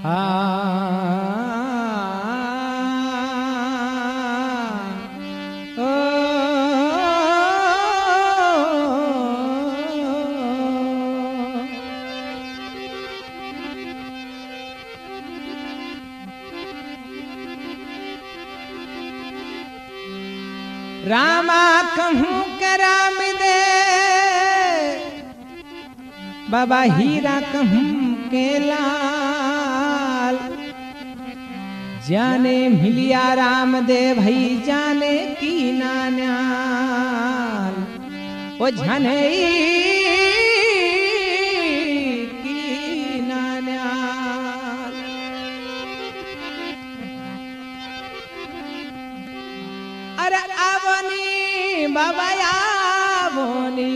रामा कहूँ कराम दे बाबा हीरा कहूँ के लाल जाने मिलिया राम दे भाई जाने की नान्याल ओ जाने की नान्याल अरे आवनी बाबा आवनी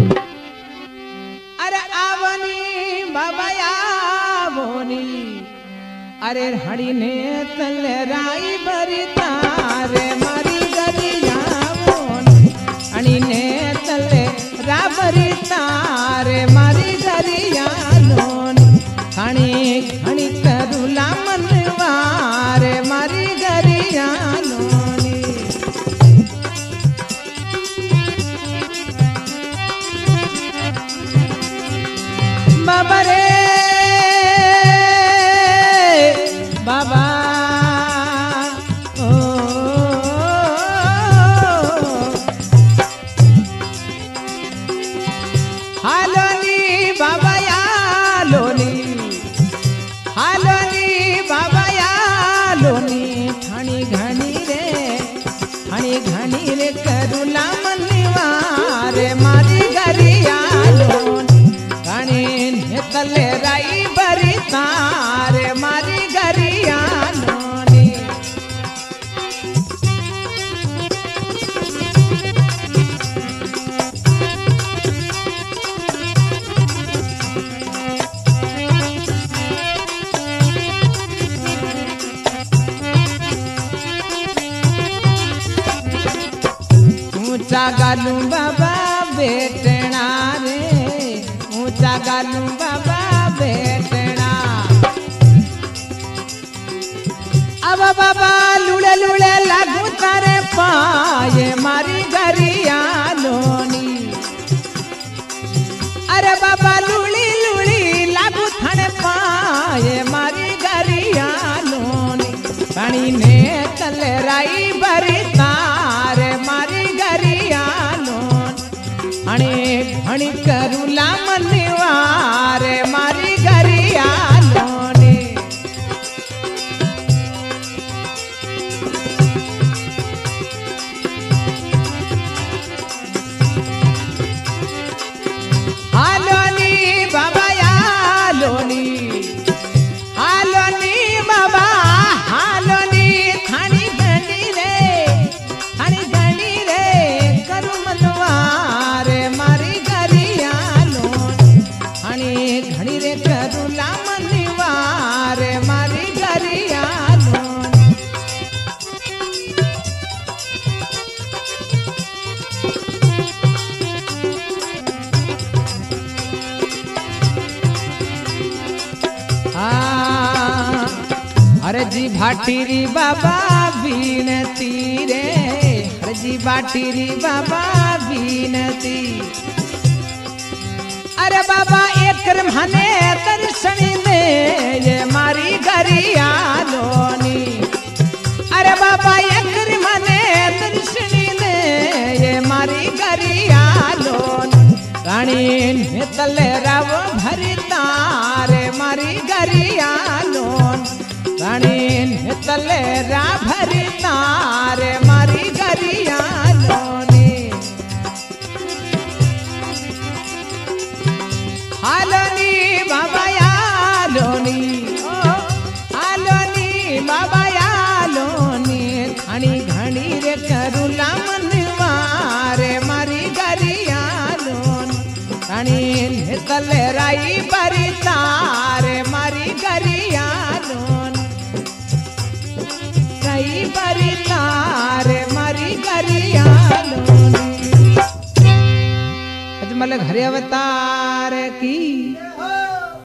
अरे आवनी बाबा आवनी अरे हड़ी ने तल राई भरता रे मारी गरिया बोनी हड़ी ने तल रा भरता रे मारी गरिया लोनी हणी हणी करुला मनवा रे मारी गरिया लोनी बाबा रे बाबा ओ हालोनी बाबा यालोनी हालोनी बाबा यालोनी थानी घनी रे करुला मनवा रे मारी गरिया लोनी घनी तले राई भरता रे मारी गरिया लोनी ऊंचा गालू बाबा बेटना रे ऊंचा गालू बाबा बेटना अब बाबा लुड़े लुड़े लागू तारे पाए मारी गरिया लोनी अरे बाबा लुड़ी लुड़ी लागू थाने पाए मारी गरिया लोनी पानी ने तल राई भरता रे मारी गरिया लोनी हणी हणी करुला मनवा रे मारी गरिया लोनी हालोनी बाबा यालोनी हालोनी बाबा हालोनी थानी घनी रे करू मनवा रे मारी गरिया लोनी हणी घनी रे करुला मनवा रे मारी गरिया लोनी अरे जी भाटीरी बाबा बीनती रे अरे जी भाटीरी बाबा बीनती अरे बाबा एक माने दर्शन दे ये मारी गरिया लोनी अरे बाबा एक माने दर्शन दे ये मारी गरिया लोनी रानी ने तले राव भरता रे मारी गरिया लोनी रानी ने तले रा भरता रे मारी गरिया लोनी हालोनी बाबा यालोनी ओ हालोनी बाबा यालोनी घनी घनी रे करुला मनवा रे मारी गरिया लोनी घनी ने तले राई भरता रे मारी गरिया लोनी राई भरता रे मारी गरिया लोनी अजमल घरे अवतार की